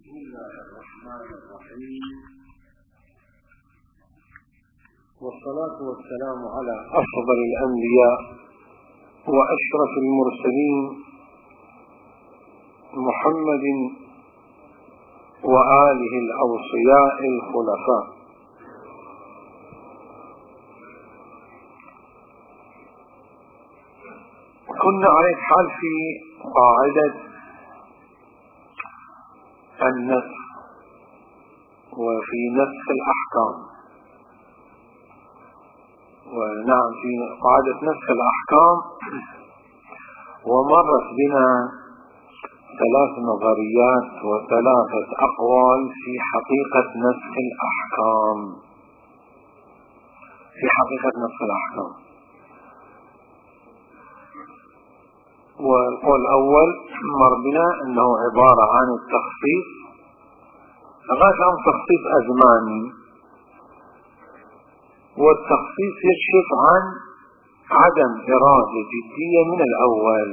بسم الله الرحمن الرحيم، والصلاة والسلام على أفضل الأنبياء وأشرف المرسلين محمد وآله الأوصياء الخلفاء. كنا على الحال في قاعدة النسخ وفي نسخ الأحكام، ونعم في قاعدة نسخ الأحكام، ومرت بنا 3 نظريات و3 أقوال في حقيقة نسخ الأحكام. والقول الأول مر بنا أنه عبارة عن التخصيص، غاية عن تخصيص أزماني، والتخصيص يكشف عن عدم إرادة جدية من الأول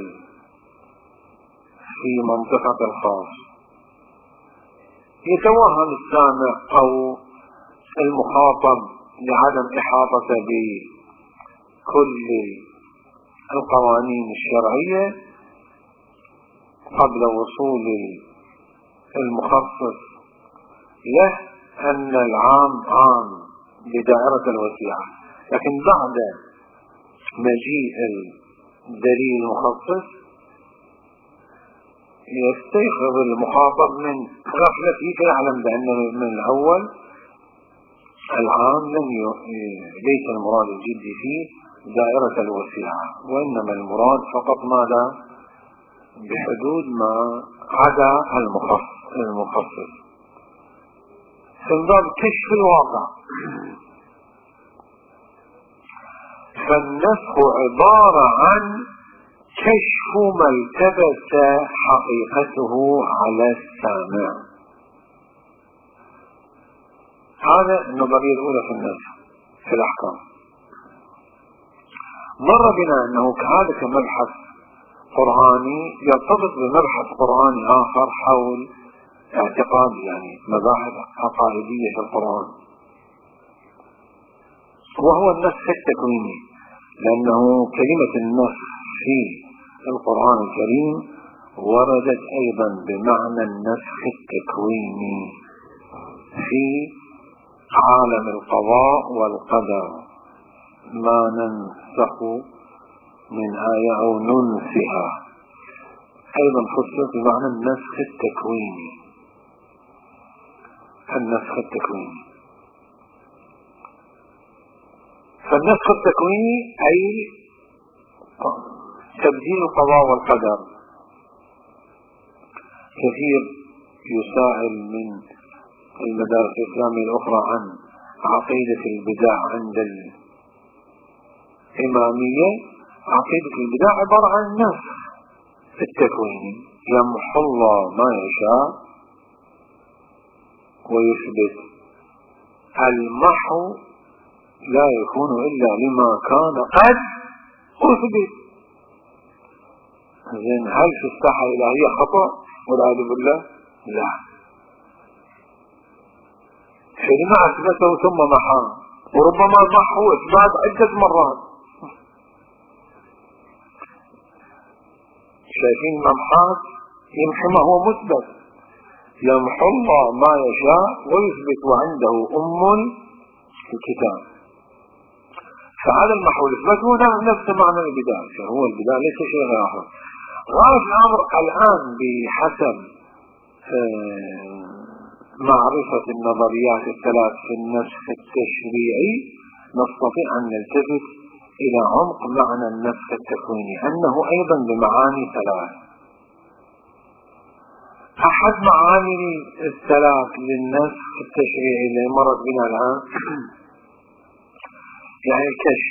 في منطقة الخاص. يتوهم السامع أو المخاطب لعدم إحاطة بكل القوانين الشرعية قبل وصول المخصص له أن العام عام بدائرة الوسيعة، لكن بعد مجيء الدليل المخصص يستيقظ المخاطب من غفلته فيعلم بأن من الأول العام ليس المراد الجدي فيه دائرة الوسيعة، وإنما المراد فقط ماذا؟ بحدود ما عدا المخصص. من باب كشف الواقع، فالنسخ عبارة عن كشف ما التبس حقيقته على السامع. هذا النظرية الأولى في النسخ في الأحكام. مر بنا أنه هذا كمبحث قرآني يرتبط بمبحث قرآني آخر حول اعتقاد، يعني مباحث عقائدية في القرآن، وهو النسخ التكويني، لأنه كلمة النسخ في القرآن الكريم وردت أيضا بمعنى النسخ التكويني في عالم القضاء والقدر، ما ننسخ من آية أو ننسها، أيضا خصت بمعنى النسخ التكويني. فالنسخ التكويني أي تبديل القضاء والقدر. كثير يسائل من المدارس الإسلامية الأخرى عن عقيدة البدع عند الإمامية. عقيدة البدع عبارة عن النسخ التكويني، يمحو الله ما يشاء ويثبت. المحو لا يكون إلا لما كان قد أثبت. زين، هل في الساحة الإلهية خطأ والعياذ بالله؟ لا، فلما أثبته ثم محاه، وربما محو إثبات عدة مرات. شايفين ممحات يمحو ما هو مثبت، يمحو الله ما يشاء ويثبت عنده الكتاب. فهذا المحو الإثبات هو نفس معنى البداية، فهو البداية ليس شيء آخر. غاية الأمر الآن بحسب معرفة النظريات ال3 في النسخ التشريعي نستطيع أن نلتفت إلى عمق معنى النسخ التكويني، أنه أيضا بمعاني 3. أحد معاني ال3 للنسخ التشريعي اللي مرت بنا الآن يعني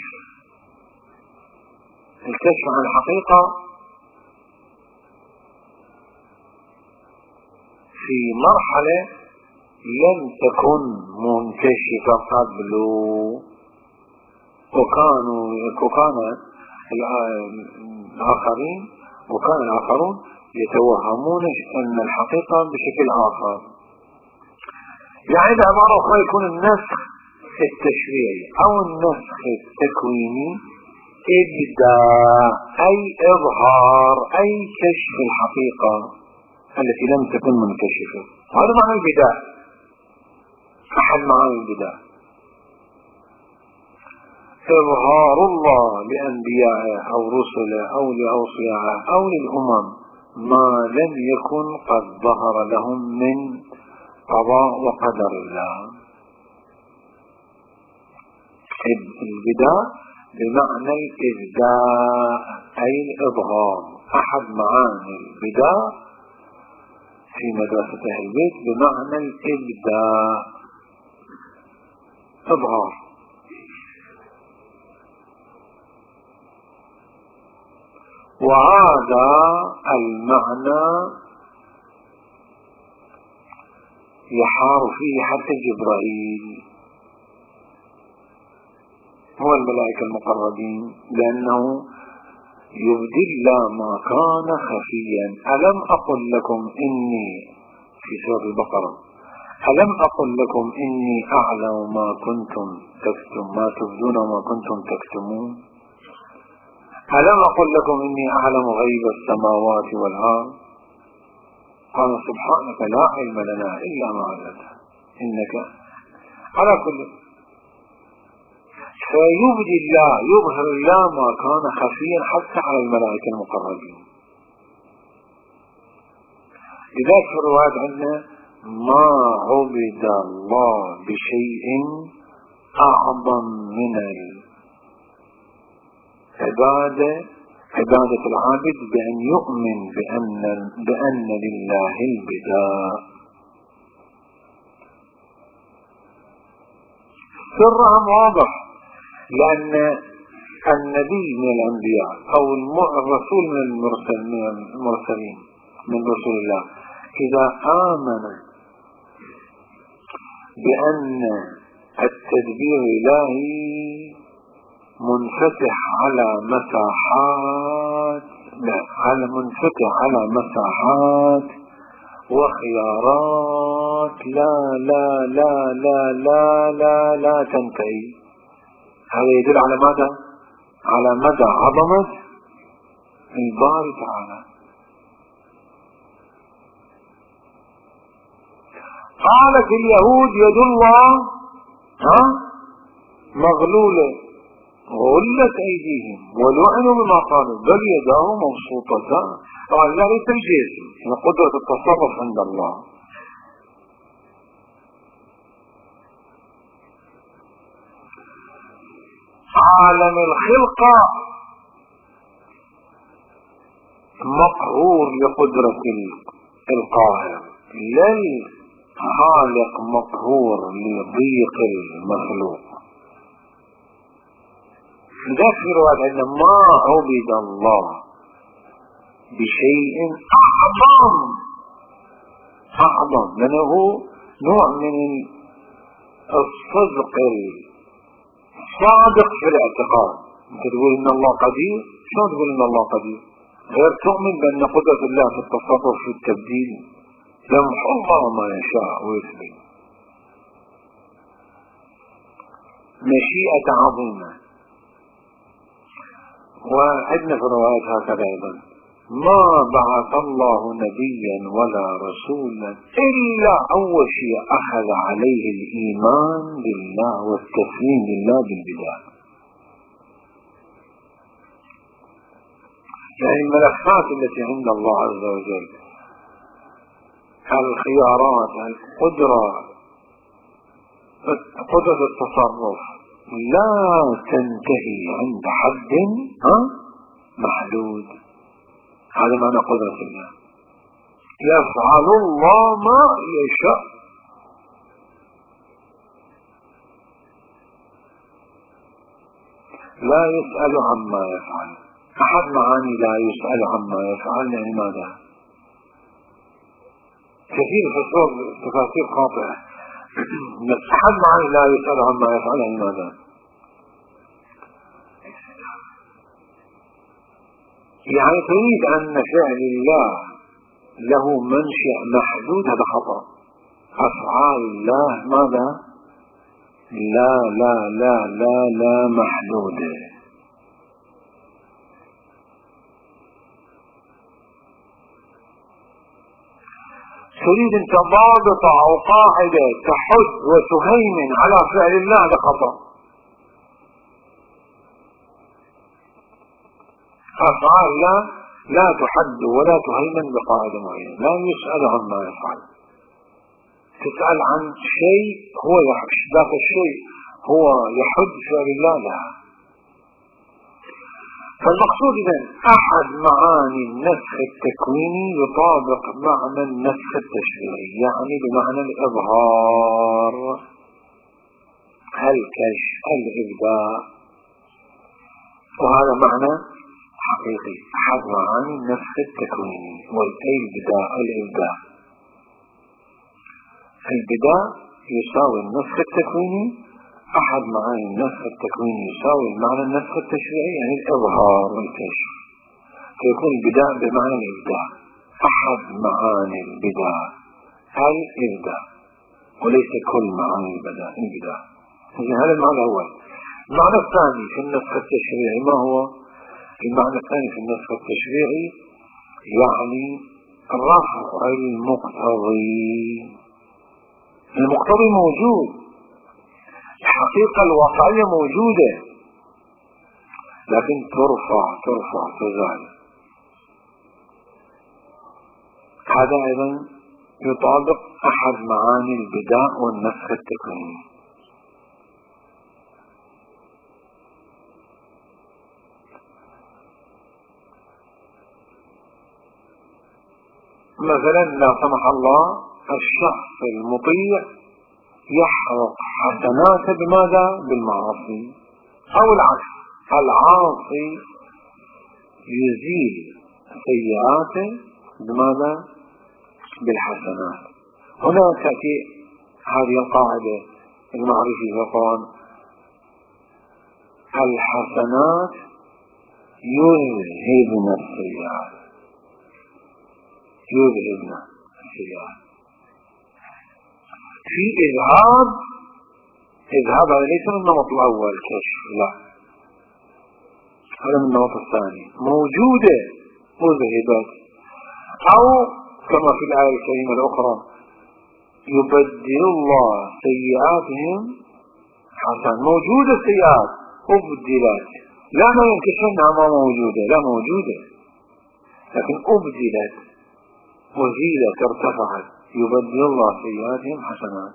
الكشف عن الحقيقة في مرحلة لم تكن منكشفة قبل، وكان الآخرون يتوهمون أن الحقيقة بشكل آخر. يعني بعبارة أخرى يكون النسخ التشريعي أو النسخ التكويني إبداع، أي إظهار، أي كشف الحقيقة التي لم تكن منكشفة. هذا معنى البداع، أحد معاني البداع. إظهار الله لأنبيائه أو رسله أو لأوصيائه أو للأمم ما لم يكن قد ظهر لهم من قضاء وقدر الله. البداع بمعنى الإبداع أي الإظهار. أحد معاني البداع في مدرسة أهل البيت بمعنى الإبداع، إظهار. وهذا المعنى يحار فيه حتى جبرائيل هو الملائكة المقربين، لأنه يبدي الله ما كان خفيا. ألم أقل لكم إني في سورة البقرة ألم أقل لكم إني أعلم ما كنتم تكتمون، ما تبدون وما كنتم تكتمون. ألم أقل لكم إني أعلم غيب السماوات والأرض. قال سبحانك لا علم لنا إلا ما علمتنا إنك على كل. فيبدي الله، يظهر الله ما كان خفيا حتى على الملائكة المقربين. لذلك في الروايات عندنا ما عبد الله بشيء أعظم من عبادة العابد بأن يؤمن بأن لله البداء. سرهم واضح، لأن النبي من الأنبياء أو الرسول من المرسلين من رسول الله إذا آمن بأن التدبير الإلهي منفتح على مساحات وخيارات لا لا لا لا لا لا لا تنتهي. هذا يدل على ماذا؟ على مدى عظمة الباري تعالى. قالت اليهود يد الله مغلولة غلت أيديهم ولعنوا بما قالوا بل يداه مبسوطتان. قال لا ليس الجسم، هي قدرة التصرف عند الله. عالم الخلقة مقهور لقدرة القاهر، لا الخالق مقهور لضيق المخلوق. ذكر الرواية أن ما عبد الله بشيء أعظم لأنه نوع من الصدق الصادق في الاعتقاد. أنت تقول إن الله قدير، شو تقول إن الله قدير غير تؤمن بأن قدرة الله في التصرف في التبديل، يمحو الله ما يشاء ويثبت. مشيئة عظيمة. وعندنا في الروايات هكذا أيضا ما بعث الله نبيا ولا رسولا إلا أول شيء أخذ عليه الإيمان بالله والتسليم لله بالبداية. يعني الملفات التي عند الله عز وجل، الخيارات، القدرة التصرف لا تنتهي عند حد محدود. هذا معنى قدرة الله. يفعل الله ما يشاء. لا يسأل عما يفعل. أحد معاني لا يسأل عما يفعل يعني ماذا؟ كثير في الصور تفاسير خاطئة. أحد معاني لا يسأل عما يفعل يعني ماذا؟ يعني تريد أن فعل الله له منشأ محدود هذا خطأ. أفعال الله ماذا؟ لا لا لا لا لا محدودة. تريد أن تضابط أو قاعدة تحد وتهيمن على فعل الله، هذا خطأ. أفعال الله لا تحد ولا تهيمن بقاعدة معينة، لا يسأل عما يفعل. تسأل عن شيء هو ذاك الشيء هو يحد فعل الله لا. فالمقصود إذن أحد معاني النسخ التكويني يطابق معنى النسخ التشريعي، يعني بمعنى الإظهار، الكشف، الإبداع، وهذا معنى حقيقي. أحد معاني النسخ التكويني والإبداع. البداء يساوي النسخ التكويني، أحد معاني النسخ التكويني يساوي المعنى النسخ التشريعي، يعني الإظهار والكشف، فيكون البداء بمعنى الإبداع. أحد معاني البداء الإبداع، وليس كل معاني البداء. هذا المعنى الأول. المعنى الثاني في النسخ التشريعي ما هو؟ المعنى الثاني في النسخ التشريعي يعني رفع المقتضي. المقتضي موجود، الحقيقة الواقعية موجودة، لكن ترفع تزال. هذا أيضا يطابق أحد معاني البداء والنسخ التكويني. مثلا لا سمح الله الشخص المطيع يحرق حسناته بماذا؟ بالمعاصي، أو العكس، العاصي يزيل سيئاته بماذا؟ بالحسنات. هنا تأتي هذه القاعدة المعروفة في القرآن: الحسنات يذهبن السيئات. في إذهاب هذا ليس من النمط الأول كشف، لا، هذا من النمط الثاني، موجودة مذهبات. أو كما في الآية الكريمة الأخرى: يبدل الله سيئاتهم حسن. موجودة سيئات أبدلت، لا ما ينكشف أنها ما موجودة، لا موجودة، لكن أبدلت وزيدت ارتفعت. يبدل الله سيئاتهم حسنات.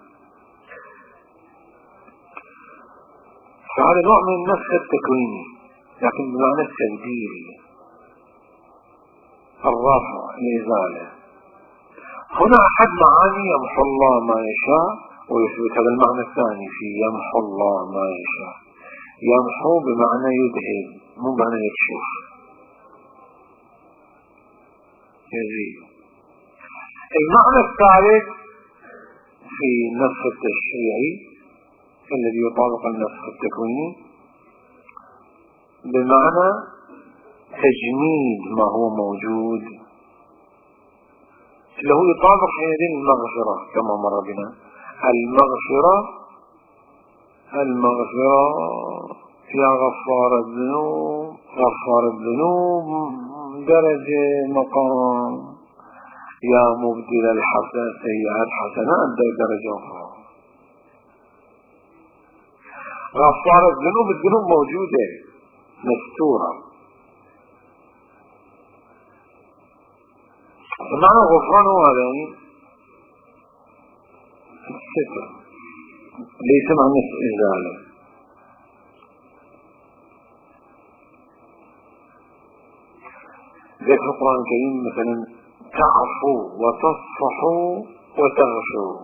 فهذا نوع من النسخ التكويني، لكن بمعنى التبديل، الرفع، الإزالة. هنا أحد معاني يمحو الله ما يشاء ويثبت. هذا المعنى الثاني في يمحو الله ما يشاء. يمحو بمعنى يذهب، مو بمعنى يكشف، يزيد. المعنى الثالث في النسخ التشريعي الذي يطابق النسخ التكويني بمعنى تجميد ما هو موجود، له يطابق حينئذ المغفرة كما مر بنا. المغفرة يا غفار الذنوب درجة مقام، يا مبدل الحسن سيئات حسنات درجة أخرى. غفار الذنوب موجودة مستورة. معنى غفران هو هذا الستر، ليس معنى إزالة. ذلك في القرآن الكريم مثلا: تعفو وتصفحوا وتغفروا.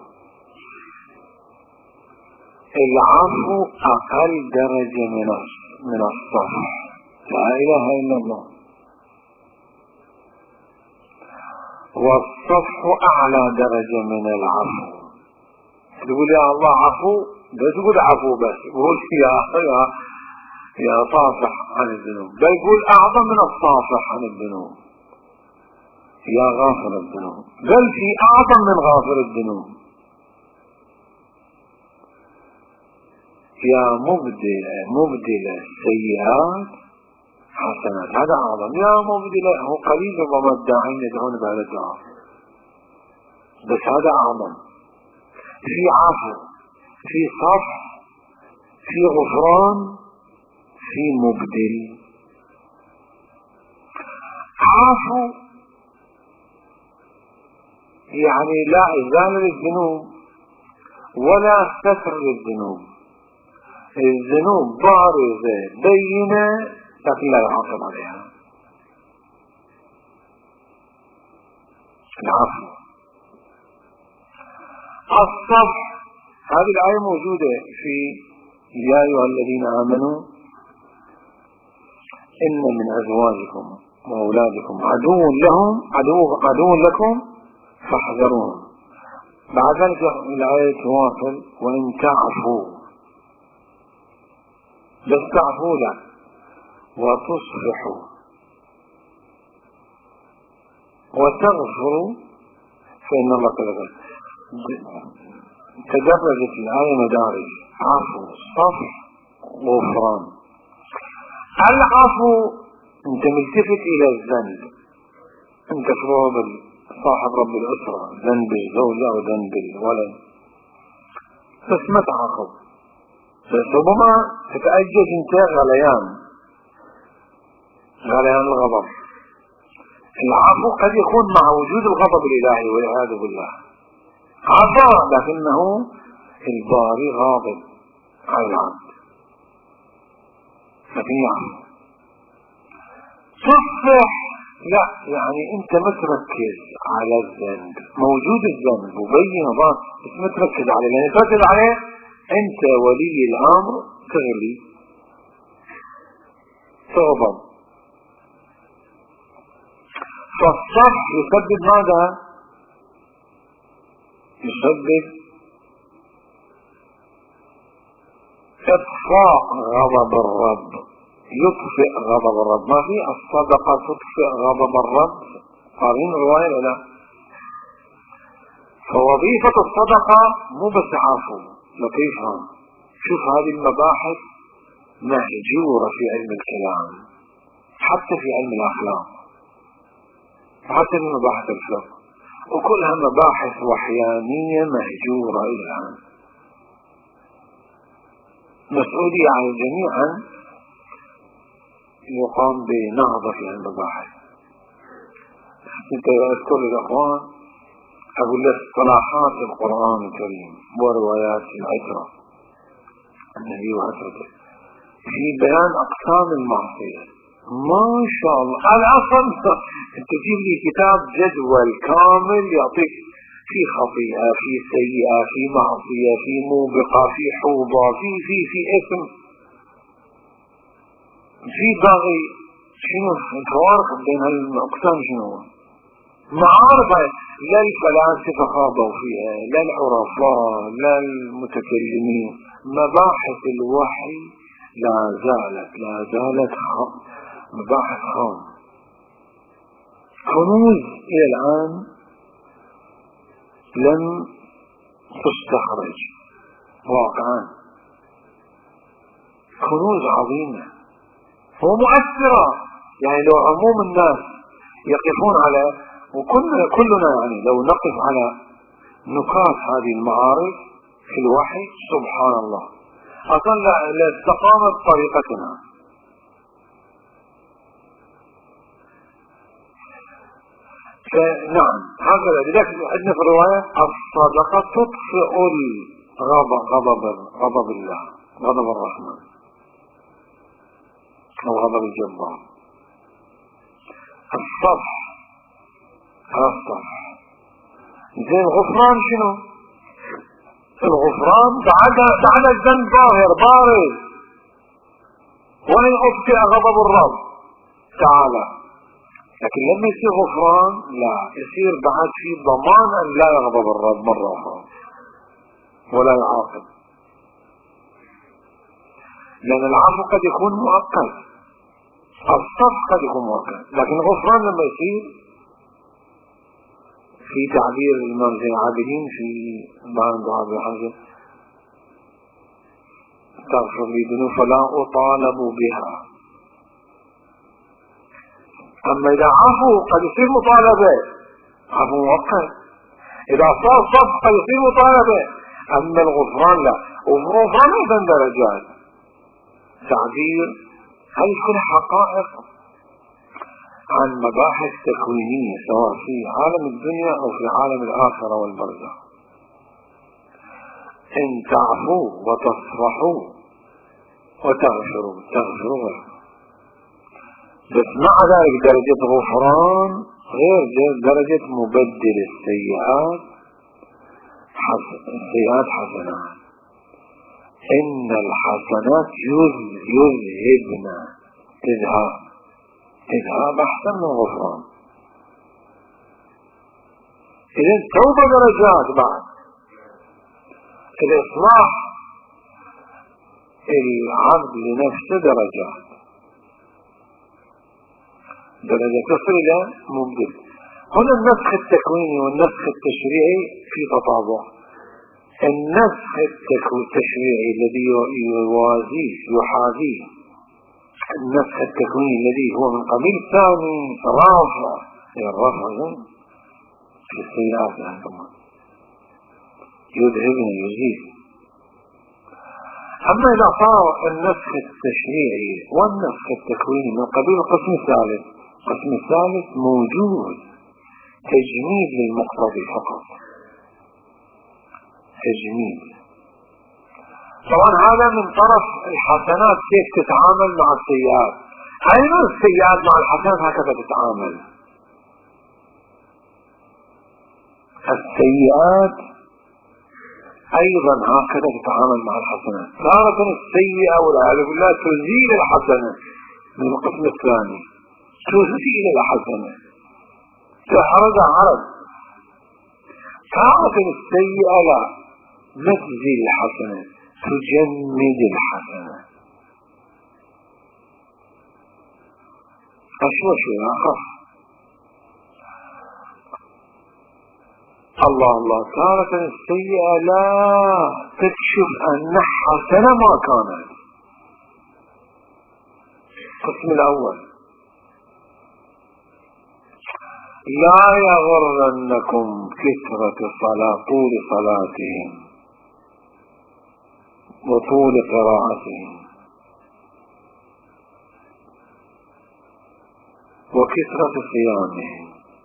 العفو أقل درجة من الصفح، لا إله إلا الله. والصفح أعلى درجة من العفو. تقول يا الله عفو، لا تقول عفو بس، قول يا صافح عن الذنوب، بل يقول أعظم من الصافح عن الذنوب. يا غافر الذنوب، بل في أعظم من غافر الذنوب، يا مبدل السيئات حسنات، هذا أعظم. يا مبدل، هو قليل ربما الداعين يدعون بهذا الدعاء، بس هذا أعظم. في عفو، في صفح، في غفران، في مبدل. عفو يعني لا إزالة للذنوب ولا ستر للذنوب، الذنوب بارزة بينة لكن لا يعاقب عليها. العفو. الصفح، هذه الآية موجودة في يا أيها الذين آمنوا إن من أزواجكم وأولادكم عدو لكم فاحذروهم. بعد ذلك الآية تواصل وإن تعفوا، بس تعفوا لا، وتصفحوا وتغفروا فإن الله قد تدرجت الآية مدارج: عفو، صفح، غفران. العفو انت ملتفت الى الذنب، انت صاحب رب الاسرة، ذنب الزوجة او ذنب الولد، بس ما تعاقب، بس ربما تتأجج انت غليان الغضب. العفو قد يكون مع وجود الغضب الالهي والعياذ بالله، عفا لكنه الباري غاضب على العبد لكن يعفو. تصفح لا، يعني انت ما تركز على الذنب، موجود الذنب وبين ضاء بس ما تركز عليه، لان تركز عليه انت ولي الامر تغلي تغضب. فالصفح يسبب ماذا؟ يسبب اطفاء غضب الرب، يطفئ غضب الرب. ما في الصدقة تطفئ غضب الرب؟ قارين رواية ولا؟ فوظيفة الصدقة مو بس عفو، لطيفة. شوف هذه المباحث مهجورة في علم الكلام، حتى في علم الأخلاق، حتى في مباحث الفقه، وكلها مباحث وحيانية مهجورة إلى الآن. مسؤولية على الجميع أن يقام بنهضة في المباحث. انت اذكر الأخوان أقول لك صلاحات القرآن الكريم وروايات العترة النبي وعترته في بيان أقسام المعصية، ما شاء الله. الأصل تجيب لي كتاب جدول كامل يعطيك في خطيئة، في سيئة، في معصية، في موبقة، في حوضة، في اسم، في باغي. شنو الفوارق بين الأقسام؟ شنو معارف؟ لا الفلاسفة خاضوا فيها، لا العرفاء، لا المتكلمين. مباحث الوحي لا زالت مباحث خام، كنوز إلى الآن لم تستخرج واقعا، كنوز عظيمة ومؤثرة. يعني لو عموم الناس يقفون على، وكلنا يعني لو نقف على نقاط هذه المعارف في الوحي، سبحان الله، أصلا لاستقامت طريقتنا. نعم هكذا. لذلك عندنا في الرواية الصدقة تطفئ غضب الله، غضب الرحمن أو غضب الجبار. الصفح زين. الغفران شنو؟ الغفران بعد الذنب ظاهر بارز، وإن أطفئ غضب الرب تعالى، لكن لما يصير غفران لا، يصير بعد في ضمان أن لا يغضب الرب مرة أخرى ولا يعاقب، لأن العفو قد يكون مؤقت، الصفح قد يكون مؤقت، لكن الغفران لما يصير في تعبير الإمام زين العابدين في بعض دعاء الحاجة تغفر لي ذنوب فلا أطالب بها. أما إذا عفوا قد يصير مطالبة، عفو مؤقت. إذا صار صف قد يصير مطالبة. أما الغفران لا، والغفران أيضا درجات. تعبير هل كل حقائق عن مباحث تكوينية سواء في عالم الدنيا أو في عالم الآخرة والبرزخ. إن تعفوا وتصفحوا وتغفروا تغفروا، بس مع ذلك درجة غفران غير درجة مبدل السيئات. السيئات حسنات، إن الحسنات يذهبن إذهاب أحسن من غفران. إذا التوبة درجات، بعد الإصلاح العبد لنفسه درجات، درجة تصل إلى مبدل. هنا النسخ التكويني والنسخ التشريعي في تطابق. النسخ التشريعي الذي يوازيه يحاذيه النسخ التكويني الذي هو من قبيل ثاني رافع، الرفع في السيئات كمان يذهبنا يزيد. أما إذا صار النسخ التشريعي والنسخ التكويني من قبيل القسم الثالث، القسم الثالث موجود تجميد للمقتضي فقط، تجميد. طبعا هذا من طرف الحسنات كيف تتعامل مع السيئات. أيضا السيئات مع الحسنات هكذا تتعامل. السيئات أيضا هكذا تتعامل مع الحسنات. تارة السيئة والعياذ بالله تزيل الحسنة من القسم الثاني، تزيل الحسنة، تحرز عرض. تارة السيئة لا، ما تزيل الحسنة، تجمد الحسنة. أشوى آخر. الله تارة السيئة لا تكشف أن حسنة ما كانت. القسم الأول لا يغرنكم كثرة طول صلاتهم وطول قراءتهم وكثرة صيامهم،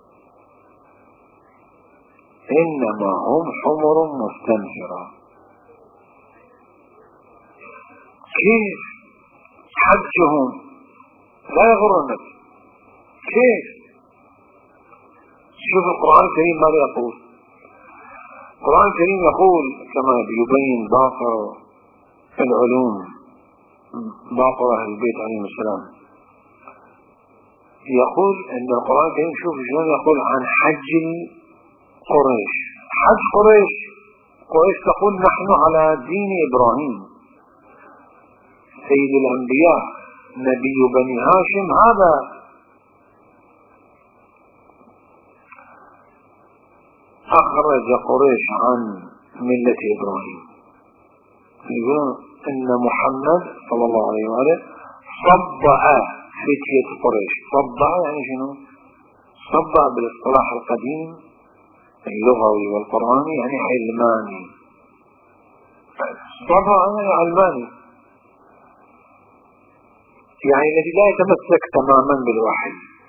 إنما هم حمر مستنفرة. كيف حجهم لا يغرنك؟ كيف؟ شوف القرآن الكريم ماذا يقول. القرآن الكريم يقول كما يبين باقر العلوم، باقر أهل البيت عليهم السلام، يقول أن القرآن الكريم شوف شلون يقول عن حج قريش. حج قريش تقول نحن على دين إبراهيم سيد الأنبياء نبي بني هاشم. هذا أخرج قريش عن ملة إبراهيم. يقول إن محمد صلى الله عليه وآله صبع فتية قريش. صبع يعني شنو؟ صبع بالاصطلاح القديم اللغوي والقرآني يعني علماني. صبع يعني علماني، يعني الذي لا يتمسك تماما بالوحي،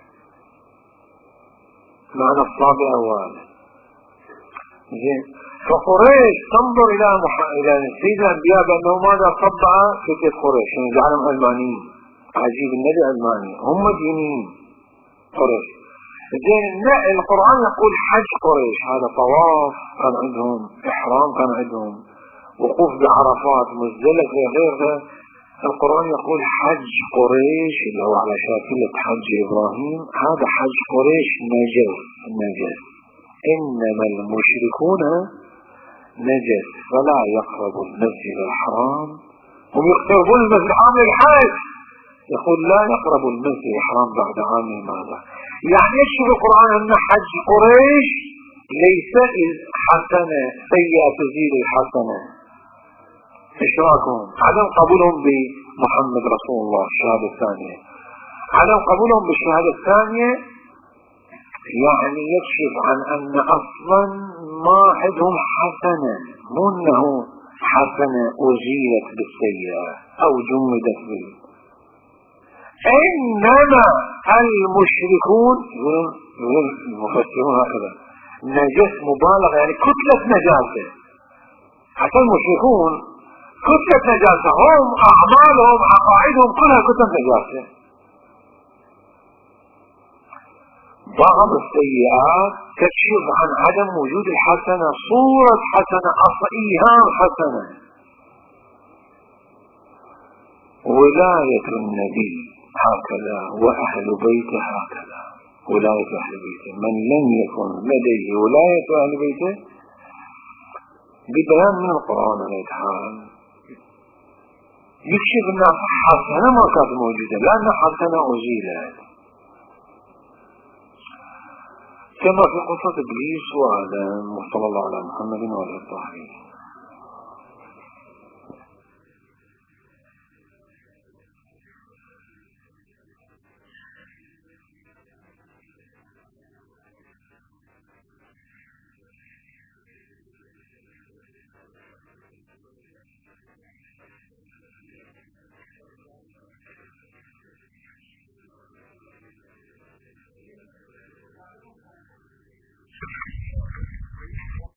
معنى الصابع أولا. زين، فقريش تنظر إلى سيد الأنبياء بأنه ماذا صبع فتية قريش، يعني جعلهم علمانيين. عجيب، النبي علماني، هم دينيين قريش. زين، القرآن يقول حج قريش، هذا طواف كان عندهم، إحرام كان عندهم، وقوف بعرفات، مزدلفة، غيرها. القرآن يقول حج قريش اللي هو على شاكلة حج إبراهيم. هذا حج قريش نجس. إنما المشركون نجس فلا يقربوا المسجد الحرام. هم يقربون المسجد الحرام للحج، يقول لا يقربوا المسجد الحرام بعد عام ماذا. يعني يشوف القرآن أن حج قريش ليس الحسنة سيئة تزيد الحسنة. إشراكهم، عدم قبولهم بمحمد رسول الله الشهادة الثانية، عدم قبولهم بالشهادة الثانية يعني يكشف عن أن أصلا ما عندهم حسنة، مو أنه حسنة أزيلت بالسيئة أو جمدت إنما المشركون يقولون المفسرون هكذا نجس مبالغة، يعني كتلة نجاسة. حتى المشركون كتلة نجاسة، هم أعمالهم عقائدهم كلها كتلة نجاسة. بعض السيئات تكشف عن عدم وجود الحسنة، صورة حسنة، إيهام حسنة. ولاية النبي هكذا وأهل بيته هكذا. ولاية أهل بيته، من لم يكن لديه ولاية أهل بيته ببيان من القرآن عليه الحال يكشف أن حسنة ما كانت موجودة، لأن حسنة أزيلت، كما في قصة إبليس وآدم وصلى الله على محمد وعلى الطاهرين.